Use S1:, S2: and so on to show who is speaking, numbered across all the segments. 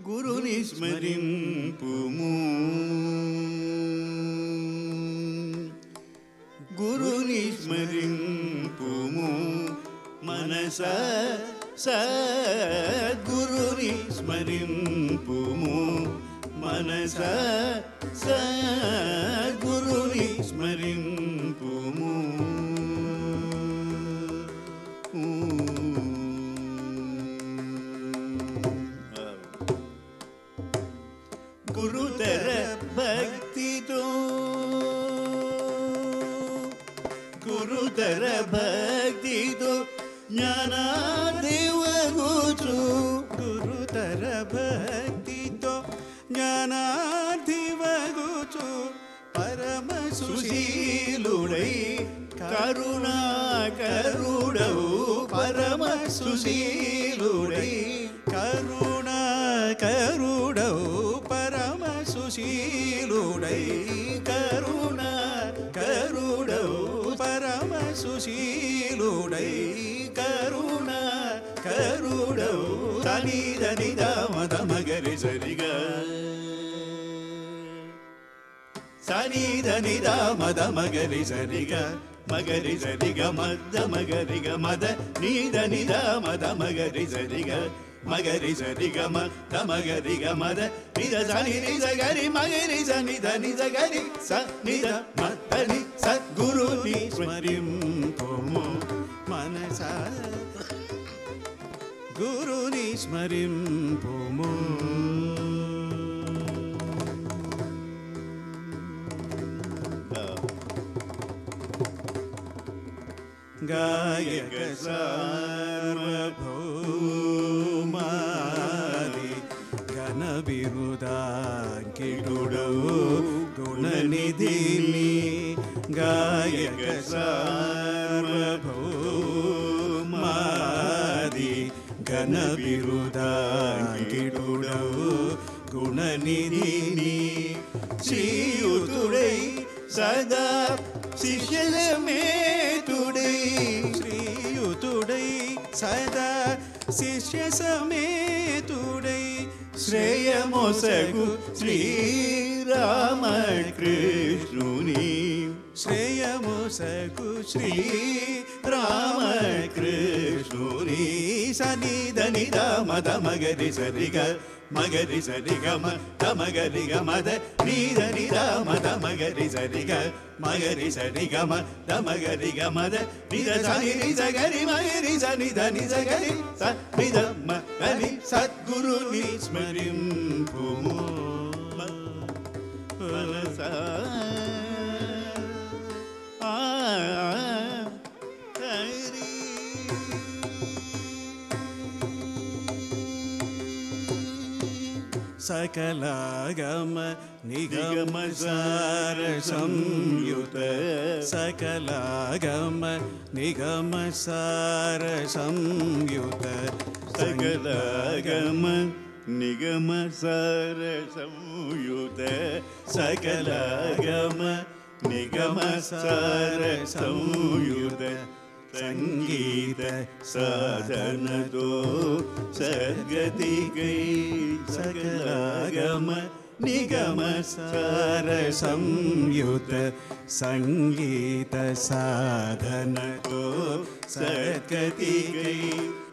S1: గురుని స్మరింపుము గురుని స్మరింపుము మనస సద్గురుని స్మరింపుము మనస సద్గురుని స్మరింపుము గురుతర భక్తితో గురుతర భక్తితో జ్ఞానాధివగుచు
S2: గురుతర భక్తితో జ్ఞానాధివగుచు పరమ
S1: సుశీలుడై కరుణాకరుడవు పరమ సుశీలుడై
S2: కరుణాకరుడవు పరమ సుశీలుడై
S1: కరుణాకరుడవు
S2: పరమ సుశీలుడై
S1: కరుణాకరుడవు తనిదని దామద మగరి సరిగా సనిదని దామద మగరి సరిగా మగరి సరిగా మద మగరిగ మద నీదని దామద మగరి సరిగా మగరి సరిగ మద మగరిగ మద నిద సని నిజ గరి మగరి సని దని గరి స నిద మదని సద్గురుని స్మరింపుము
S2: మనస గురుని స్మరింపుము గాయక సార్వభౌమాది ఘన బిరుదాంకితుడవు గుణనిధిని గాయక సార్వభౌమాది ఘన బిరుదాంకితుడవు గుణనిధిని
S1: శ్రీయుతుడై సదా శిష్యుల మేతుడై
S2: శ్రీయుతుడై సదా శిష్య సమేతుడై
S1: శ్రేయమొసగు శ్రీరామకృష్ణుని
S2: శ్రేయమొసగు
S1: శ్రీరామకృష్ణుని సనిదని మద మగరి సరిగ మగరి సరిగ మద మగరిగ మద నీదని మద మగరి సరిగ మగరి సరిగ మద మగరిగ మద నిద సని నిజ గరి మగరి సని దని గరి స నిద మగరి సద్గురుని స్మరింపుము మనస
S2: సకలాగమ నిగమ సార సంయుత సకలాగమ నిగమ సార సంయుత
S1: సకలాగమ నిగమ సార సంయుత సకలాగమ నిగమ సార సంయుత సంగీత సాధనతో సద్గతికై సకలాగమ నిగమ సార
S2: సంయుత సంగీత సాధనతో
S1: సద్గతికై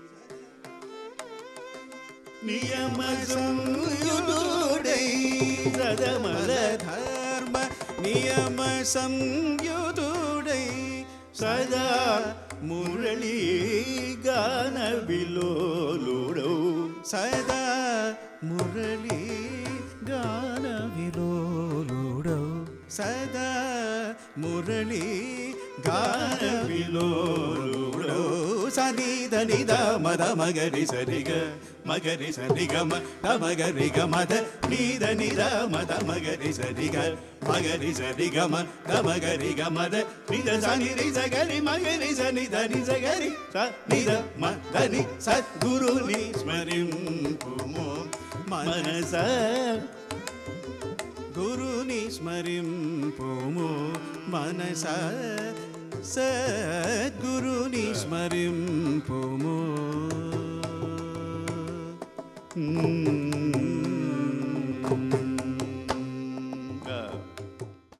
S1: నియమ సంయుతుడై సదమల
S2: ధర్మ నియమ సంయుతుడై
S1: సదా మురళీ గాన విలోలుడౌ
S2: సదా మురళీ గాన విలోలుడౌ సదా మురళీ గాన విలోలుడౌ సనిదని మద మగరి సరిగ మగరి సరిగ మద మగరిగ మద నీదని మద మగరి సరిగ మగరి సరిగ మద మగరిగ మద నిద సని నిజ గరి మగరి సని దని గరి స నిద మదని సద్గురుని స్మరింపుము
S1: మనస
S2: గురుని స్మరింపుము మనస సద్గురుని స్మరింపుము మ్మ్.